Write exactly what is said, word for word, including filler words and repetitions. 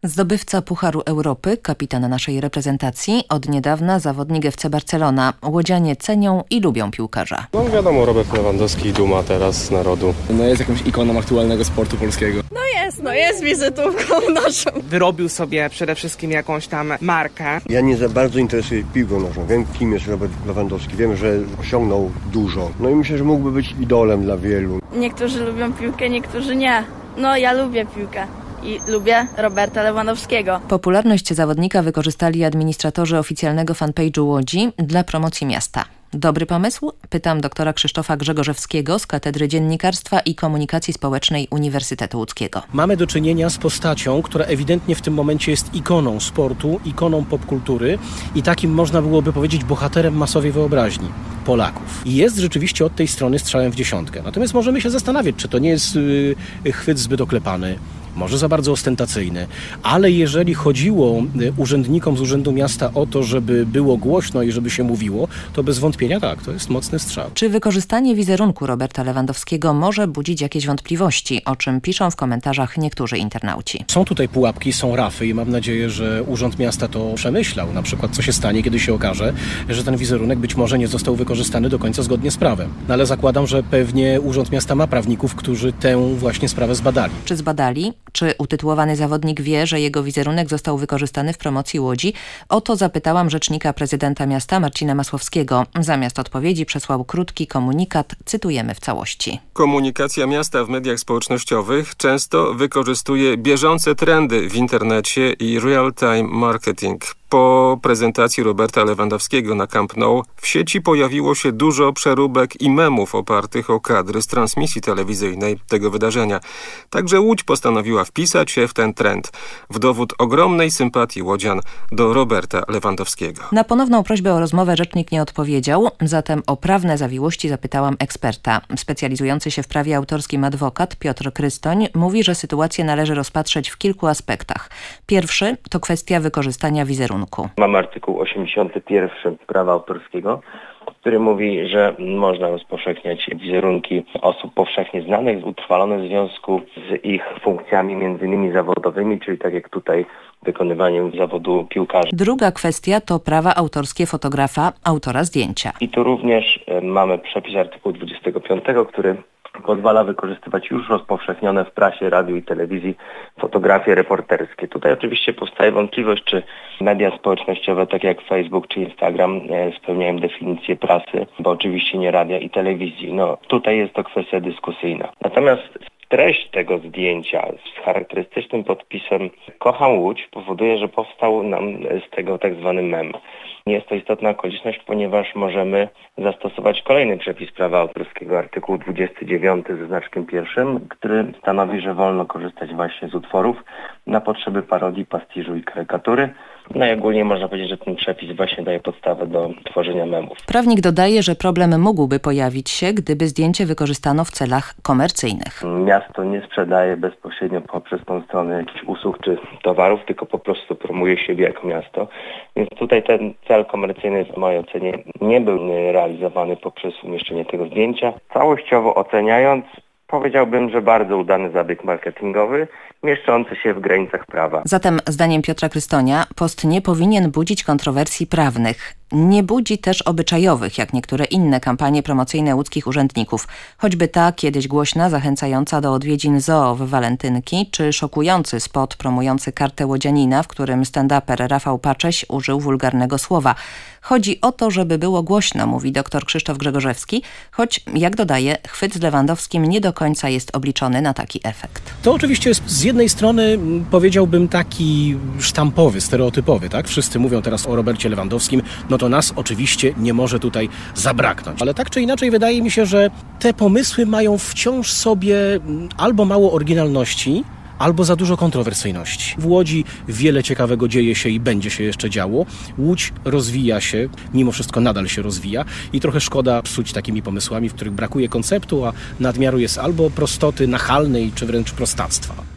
Zdobywca Pucharu Europy, kapitan naszej reprezentacji, od niedawna zawodnik F C Barcelona. Łodzianie cenią i lubią piłkarza. No wiadomo, Robert Lewandowski, duma teraz z narodu. No jest jakąś ikoną aktualnego sportu polskiego. No jest, no jest wizytówką naszą. Wyrobił sobie przede wszystkim jakąś tam markę. Ja nie za bardzo interesuję się piłką nożną. Wiem, kim jest Robert Lewandowski. Wiem, że osiągnął dużo. No i myślę, że mógłby być idolem dla wielu. Niektórzy lubią piłkę, niektórzy nie. No ja lubię piłkę. I lubię Roberta Lewandowskiego. Popularność zawodnika wykorzystali administratorzy oficjalnego fanpage'u Łodzi dla promocji miasta. Dobry pomysł? Pytam doktora Krzysztofa Grzegorzewskiego z Katedry Dziennikarstwa i Komunikacji Społecznej Uniwersytetu Łódzkiego. Mamy do czynienia z postacią, która ewidentnie w tym momencie jest ikoną sportu, ikoną popkultury i takim, można byłoby powiedzieć, bohaterem masowej wyobraźni Polaków. I jest rzeczywiście od tej strony strzałem w dziesiątkę. Natomiast możemy się zastanawiać, czy to nie jest yy, chwyt zbyt oklepany, może za bardzo ostentacyjny, ale jeżeli chodziło urzędnikom z Urzędu Miasta o to, żeby było głośno i żeby się mówiło, to bez wątpienia tak, to jest mocny strzał. Czy wykorzystanie wizerunku Roberta Lewandowskiego może budzić jakieś wątpliwości, o czym piszą w komentarzach niektórzy internauci? Są tutaj pułapki, są rafy i mam nadzieję, że Urząd Miasta to przemyślał. Na przykład co się stanie, kiedy się okaże, że ten wizerunek być może nie został wykorzystany do końca zgodnie z prawem. No ale zakładam, że pewnie Urząd Miasta ma prawników, którzy tę właśnie sprawę zbadali. Czy zbadali? Czy utytułowany zawodnik wie, że jego wizerunek został wykorzystany w promocji Łodzi? O to zapytałam rzecznika prezydenta miasta Marcina Masłowskiego. Zamiast odpowiedzi przesłał krótki komunikat, cytujemy w całości. Komunikacja miasta w mediach społecznościowych często wykorzystuje bieżące trendy w internecie i real-time marketing. Po prezentacji Roberta Lewandowskiego na Camp Nou w sieci pojawiło się dużo przeróbek i memów opartych o kadry z transmisji telewizyjnej tego wydarzenia. Także Łódź postanowiła wpisać się w ten trend, w dowód ogromnej sympatii łodzian do Roberta Lewandowskiego. Na ponowną prośbę o rozmowę rzecznik nie odpowiedział, zatem o prawne zawiłości zapytałam eksperta. Specjalizujący się w prawie autorskim adwokat Piotr Krystoń mówi, że sytuację należy rozpatrzeć w kilku aspektach. Pierwszy to kwestia wykorzystania wizerunku. Mamy artykuł osiemdziesiąty pierwszy prawa autorskiego, który mówi, że można rozpowszechniać wizerunki osób powszechnie znanych, utrwalone w związku z ich funkcjami między innymi zawodowymi, czyli tak jak tutaj wykonywaniem zawodu piłkarza. Druga kwestia to prawa autorskie fotografa, autora zdjęcia. I tu również mamy przepis artykułu dwudziestego piątego, który pozwala wykorzystywać już rozpowszechnione w prasie, radiu i telewizji fotografie reporterskie. Tutaj oczywiście powstaje wątpliwość, czy media społecznościowe, tak jak Facebook czy Instagram, spełniają definicję prasy, bo oczywiście nie radia i telewizji. No tutaj jest to kwestia dyskusyjna. Natomiast treść tego zdjęcia z charakterystycznym podpisem "Kocham Łódź" powoduje, że powstał nam z tego tak zwany mem. Jest to istotna okoliczność, ponieważ możemy zastosować kolejny przepis prawa autorskiego, artykuł dwudziesty dziewiąty ze znaczkiem pierwszym, który stanowi, że wolno korzystać właśnie z utworów na potrzeby parodii, pastiżu i karykatury. No i ogólnie można powiedzieć, że ten przepis właśnie daje podstawę do tworzenia memów. Prawnik dodaje, że problem mógłby pojawić się, gdyby zdjęcie wykorzystano w celach komercyjnych. Miasto nie sprzedaje bezpośrednio poprzez tą stronę jakichś usług czy towarów, tylko po prostu promuje siebie jako miasto. Więc tutaj ten cel komercyjny w mojej ocenie nie był realizowany poprzez umieszczenie tego zdjęcia. Całościowo oceniając, powiedziałbym, że bardzo udany zabieg marketingowy, mieszczący się w granicach prawa. Zatem zdaniem Piotra Krystonia post nie powinien budzić kontrowersji prawnych. Nie budzi też obyczajowych, jak niektóre inne kampanie promocyjne łódzkich urzędników. Choćby ta kiedyś głośna, zachęcająca do odwiedzin zoo w walentynki, czy szokujący spot promujący kartę łodzianina, w którym stand-uper Rafał Pacześ użył wulgarnego słowa. Chodzi o to, żeby było głośno, mówi dr Krzysztof Grzegorzewski, choć, jak dodaje, chwyt z Lewandowskim nie do końca jest obliczony na taki efekt. To oczywiście jest z jednej strony, powiedziałbym, taki sztampowy, stereotypowy, tak? Wszyscy mówią teraz o Robercie Lewandowskim, no to nas oczywiście nie może tutaj zabraknąć. Ale tak czy inaczej wydaje mi się, że te pomysły mają wciąż sobie albo mało oryginalności, albo za dużo kontrowersyjności. W Łodzi wiele ciekawego dzieje się i będzie się jeszcze działo. Łódź rozwija się, mimo wszystko nadal się rozwija i trochę szkoda psuć takimi pomysłami, w których brakuje konceptu, a nadmiaru jest albo prostoty nachalnej, czy wręcz prostactwa.